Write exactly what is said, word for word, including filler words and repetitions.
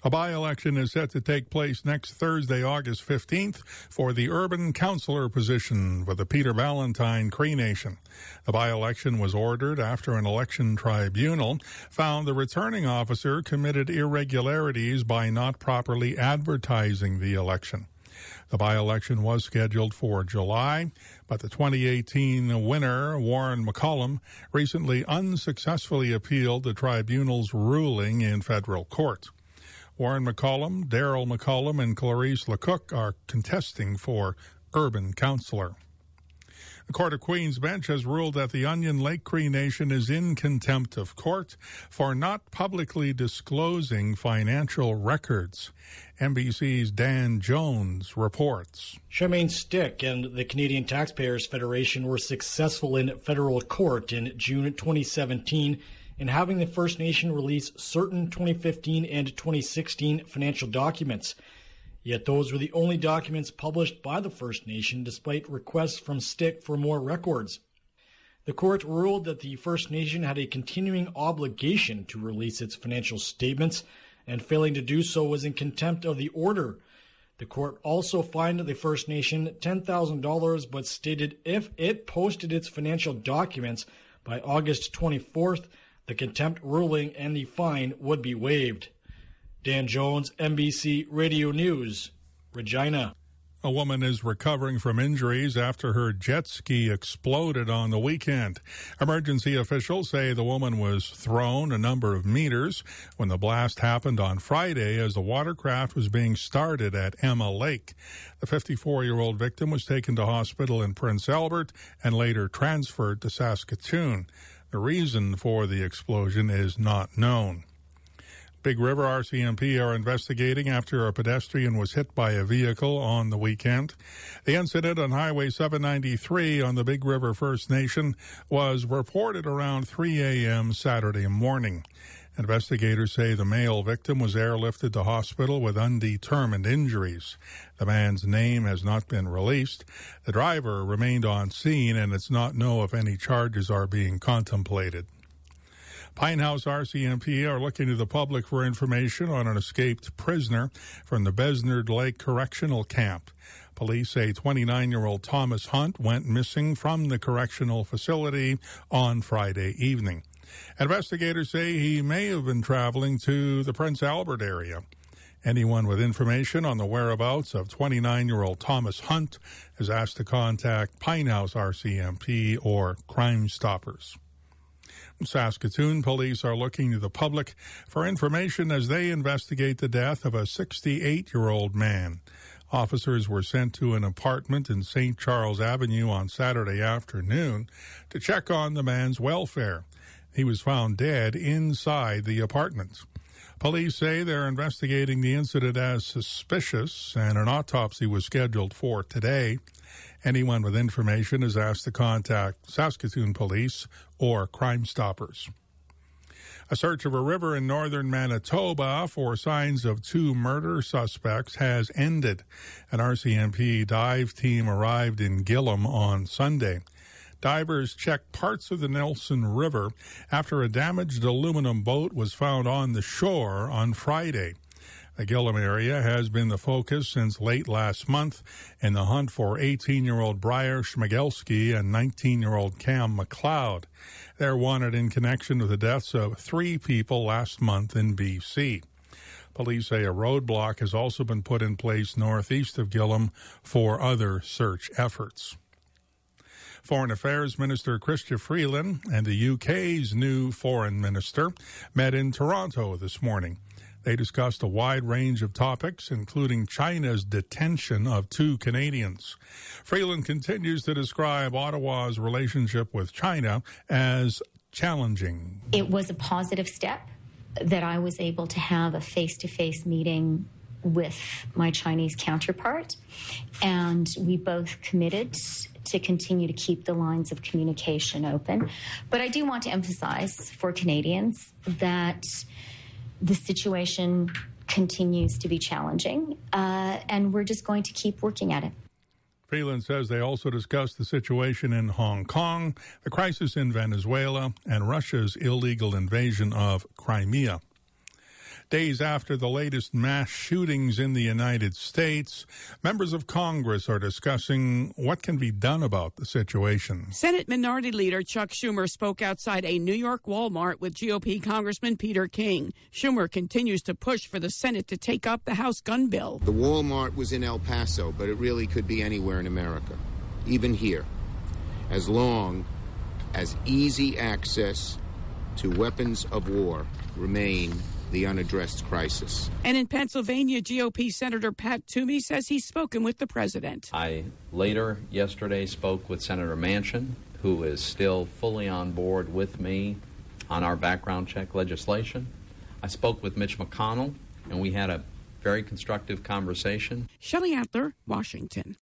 A by-election is set to take place next Thursday, August fifteenth, for the urban councillor position for the Peter Ballantyne Cree Nation. The by-election was ordered after an election tribunal found the returning officer committed irregularities by not properly advertising the election. The by-election was scheduled for July, but the twenty eighteen winner, Warren McCollum, recently unsuccessfully appealed the tribunal's ruling in federal court. Warren McCollum, Daryl McCollum, and Clarice LeCook are contesting for urban councillor. The Court of Queen's bench has ruled that the Onion Lake Cree Nation is in contempt of court for not publicly disclosing financial records. N B C's Dan Jones reports. Charmaine Stick and the Canadian Taxpayers Federation were successful in federal court in June twenty seventeen in having the First Nation release certain twenty fifteen and twenty sixteen financial documents. Yet those were the only documents published by the First Nation, despite requests from Stick for more records. The court ruled that the First Nation had a continuing obligation to release its financial statements, and failing to do so was in contempt of the order. The court also fined the First Nation ten thousand dollars, but stated if it posted its financial documents by August twenty-fourth, the contempt ruling and the fine would be waived. Dan Jones, N B C Radio News, Regina. A woman is recovering from injuries after her jet ski exploded on the weekend. Emergency officials say the woman was thrown a number of meters when the blast happened on Friday as the watercraft was being started at Emma Lake. The fifty-four-year-old victim was taken to hospital in Prince Albert and later transferred to Saskatoon. The reason for the explosion is not known. Big River R C M P are investigating after a pedestrian was hit by a vehicle on the weekend. The incident on Highway seven ninety-three on the Big River First Nation was reported around three a.m. Saturday morning. Investigators say the male victim was airlifted to hospital with undetermined injuries. The man's name has not been released. The driver remained on scene, and it's not known if any charges are being contemplated. Pinehouse R C M P are looking to the public for information on an escaped prisoner from the Besnard Lake Correctional Camp. Police say twenty-nine-year-old Thomas Hunt went missing from the correctional facility on Friday evening. Investigators say he may have been traveling to the Prince Albert area. Anyone with information on the whereabouts of twenty-nine-year-old Thomas Hunt is asked to contact Pinehouse R C M P or Crime Stoppers. Saskatoon police are looking to the public for information as they investigate the death of a sixty-eight-year-old man. Officers were sent to an apartment in Saint Charles Avenue on Saturday afternoon to check on the man's welfare. He was found dead inside the apartment. Police say they're investigating the incident as suspicious, and an autopsy was scheduled for today. Anyone with information is asked to contact Saskatoon Police or Crime Stoppers. A search of a river in northern Manitoba for signs of two murder suspects has ended. An R C M P dive team arrived in Gillam on Sunday. Divers checked parts of the Nelson River after a damaged aluminum boat was found on the shore on Friday. The Gillam area has been the focus since late last month in the hunt for eighteen-year-old Briar Schmigelski and nineteen-year-old Cam McLeod. They're wanted in connection with the deaths of three people last month in B C. Police say a roadblock has also been put in place northeast of Gillam for other search efforts. Foreign Affairs Minister Chrystia Freeland and the U K's new foreign minister met in Toronto this morning. They discussed a wide range of topics, including China's detention of two Canadians. Freeland continues to describe Ottawa's relationship with China as challenging. It was a positive step that I was able to have a face-to-face meeting with my Chinese counterpart, and we both committed to continue to keep the lines of communication open. But I do want to emphasize for Canadians that the situation continues to be challenging, uh, and we're just going to keep working at it. Freeland says they also discussed the situation in Hong Kong, the crisis in Venezuela, and Russia's illegal invasion of Crimea. Days after the latest mass shootings in the United States, members of Congress are discussing what can be done about the situation. Senate Minority Leader Chuck Schumer spoke outside a New York Walmart with G O P Congressman Peter King. Schumer continues to push for the Senate to take up the House gun bill. The Walmart was in El Paso, but it really could be anywhere in America, even here, as long as easy access to weapons of war remain the unaddressed crisis. And in Pennsylvania, G O P Senator Pat Toomey says he's spoken with the president. I later yesterday spoke with Senator Manchin, who is still fully on board with me on our background check legislation. I spoke with Mitch McConnell, and we had a very constructive conversation. Shelley Adler, Washington.